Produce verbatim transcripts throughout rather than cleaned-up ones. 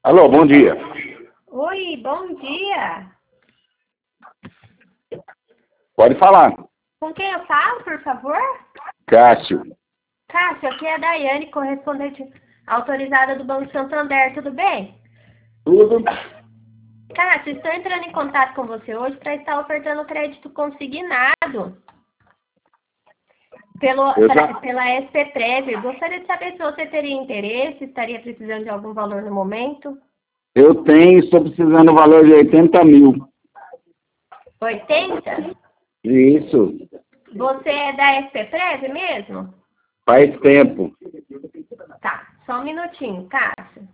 Alô, bom dia. Oi, bom dia. Pode falar. Com quem eu falo, por favor? Cássio. Cássio, aqui é a Daiane, correspondente autorizada do Banco Santander, tudo bem? Tudo? Cássio, estou entrando em contato com você hoje para estar ofertando crédito consignado pelo, Eu pra, já- pela S P Prev. Gostaria de saber se você teria interesse, estaria precisando de algum valor no momento. Eu tenho, estou precisando do valor de oitenta mil. oitenta? Isso. Você é da S P Prev mesmo? Faz tempo. Tá, só um minutinho, Cássio.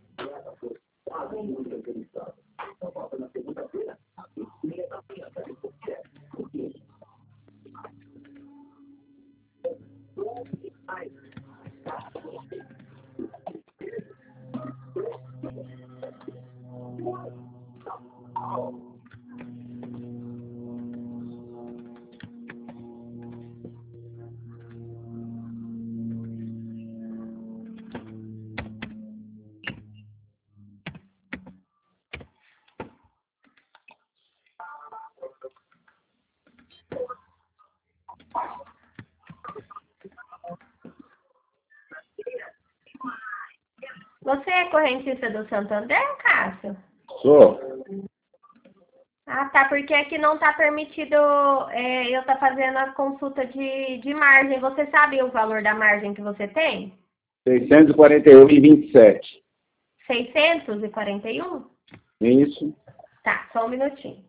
Você é correntista do Santander, Cássio? Sou. Ah, tá, porque aqui não tá permitido é, eu tá fazendo a consulta de, de margem. Você sabe o valor da margem que você tem? seiscentos e quarenta e um e vinte e sete. seiscentos e quarenta e um? Isso. Tá, só um minutinho.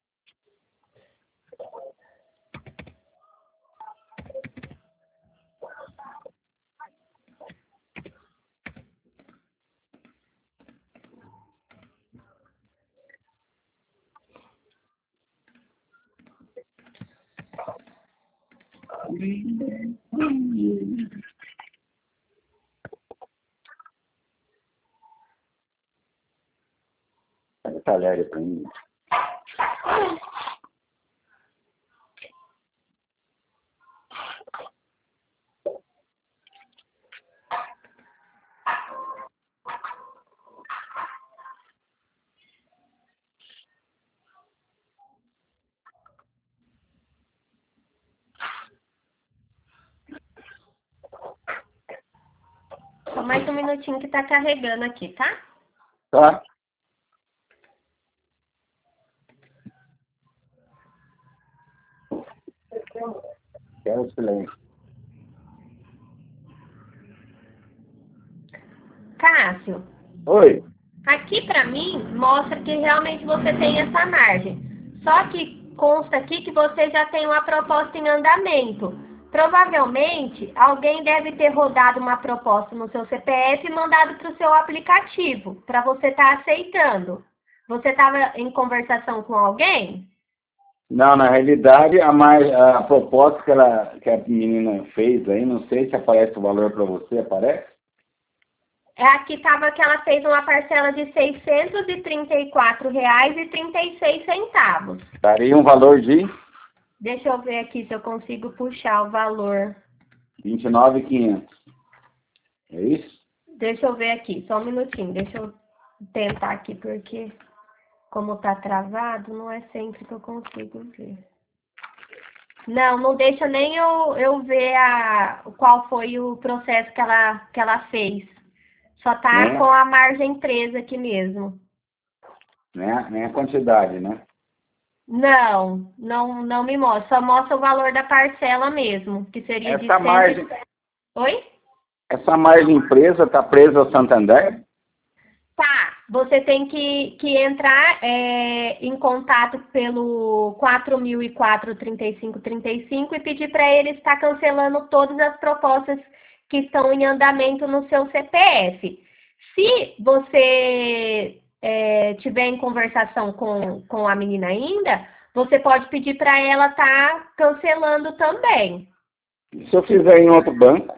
Pega talher para mim. Só mais um minutinho que tá carregando aqui, tá? Tá? Quero silêncio. Cássio, Oi. aqui pra mim mostra que realmente você tem essa margem. Só que consta aqui que você já tem uma proposta em andamento. Provavelmente alguém deve ter rodado uma proposta no seu C P F e mandado para o seu aplicativo, para você estar aceitando. Você estava em conversação com alguém? Não, na realidade, a, mais, a proposta que, ela, que a menina fez aí, não sei se aparece o valor para você, aparece? É, aqui estava que ela fez uma parcela de seiscentos e trinta e quatro reais e trinta e seis centavos. Daria um valor de Deixa eu ver aqui se eu consigo puxar o valor. vinte e nove mil e quinhentos. É isso? Deixa eu ver aqui, só um minutinho. Deixa eu tentar aqui, porque como tá travado, não é sempre que eu consigo ver. Não, não deixa nem eu, eu ver a, qual foi o processo que ela, que ela fez. Só tá Né? com a margem presa aqui mesmo. Né? Nem a quantidade, né? Não, não, não me mostra. Só mostra o valor da parcela mesmo, que seria de Essa cento... margem, Oi? essa margem presa está presa ao Santander? Tá, você tem que, que entrar é, em contato pelo quatro mil e quatro, trinta e cinco, trinta e cinco e pedir para ele estar cancelando todas as propostas que estão em andamento no seu C P F. Se você é, tiver em conversação com, com a menina ainda, você pode pedir para ela estar cancelando também. E se eu fizer em outro banco?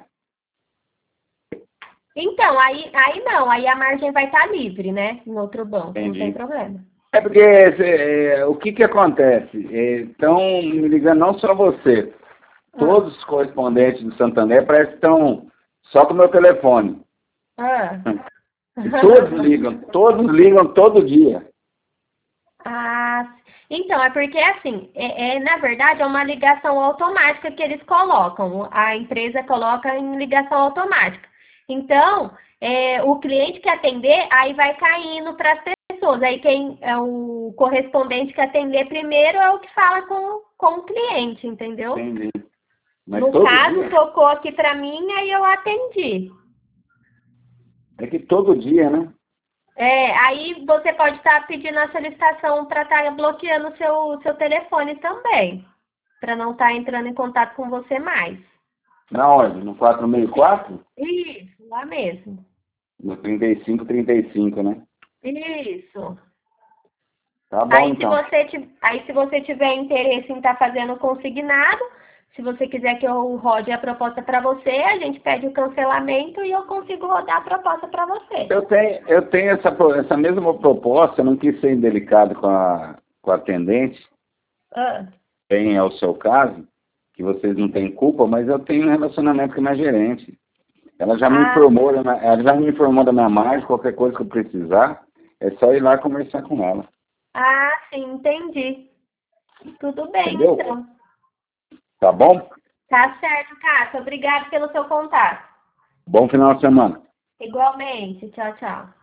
Então, aí, aí não, aí a margem vai estar livre, né? Em outro banco, Entendi. não tem problema. É porque é, o que que acontece? Estão me ligando não só você, todos os correspondentes do Santander parece que estão só com o meu telefone. Ah. E todos ligam, todos ligam todo dia. Ah, então, é porque assim, é, é, na verdade é uma ligação automática que eles colocam, a empresa coloca em ligação automática. Então, é, o cliente que atender, aí vai caindo para as pessoas. Aí quem é o correspondente que atender primeiro é o que fala com, com o cliente, entendeu? Entendi. Mas No todo caso, dia? tocou aqui para mim, aí eu atendi. É que todo dia, né? É, aí você pode estar pedindo a solicitação para estar bloqueando o seu, seu telefone também, para não estar entrando em contato com você mais. Na onde? No quatro seis quatro? Isso, lá mesmo. No trinta e cinco, trinta e cinco, né? Isso. Tá bom, Aí se então. você, ti- aí, se você tiver interesse em estar fazendo consignado, se você quiser que eu rode a proposta para você, a gente pede o cancelamento e eu consigo rodar a proposta para você. Eu tenho, eu tenho essa, pro- essa mesma proposta, eu não quis ser indelicado com a, com a atendente, Ah, bem é o seu caso, que vocês não têm culpa, mas eu tenho um relacionamento com a minha gerente. Ela já me ah, informou, da minha- ela já me informou da minha margem, qualquer coisa que eu precisar, é só ir lá conversar com ela. ah, sim, entendi. Tudo bem, Entendeu? então. Tá bom? Tá certo, Cássio. Obrigado pelo seu contato. Bom final de semana. Igualmente. Tchau, tchau.